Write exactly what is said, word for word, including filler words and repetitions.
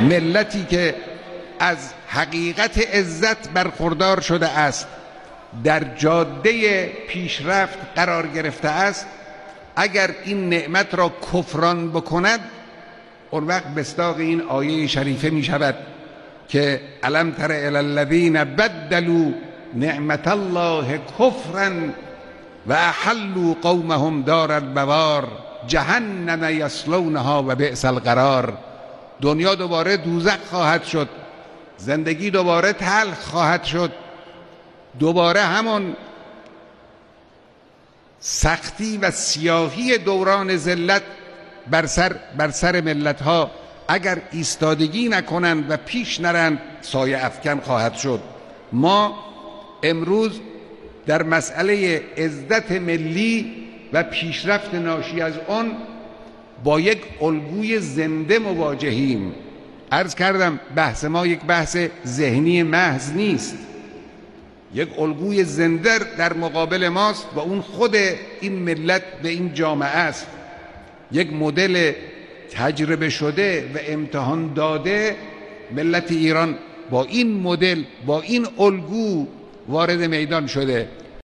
ملتی که از حقیقت عزت برخوردار شده است، در جاده پیشرفت قرار گرفته است، اگر این نعمت را کفران بکند، اون وقت مصداق این آیه شریفه می شود که الم تر الی الذین بدلوا نعمت الله کفرا و احلوا قومهم دار البوار جهنم یصلونها و بئس القرار. دنیا دوباره دوزخ خواهد شد، زندگی دوباره تلخ خواهد شد، دوباره همون سختی و سیاهی دوران ذلت بر سر بر سر ملت ها اگر ایستادگی نکنند و پیش نرند سایه افکن خواهد شد. ما امروز در مسئله عزت ملی و پیشرفت ناشی از آن با یک الگوی زنده مواجهیم. عرض کردم بحث ما یک بحث ذهنی محض نیست، یک الگوی زنده در مقابل ماست و اون خود این ملت و این جامعه است. یک مدل تجربه شده و امتحان داده ملت ایران با این مدل، با این الگو وارد میدان شده.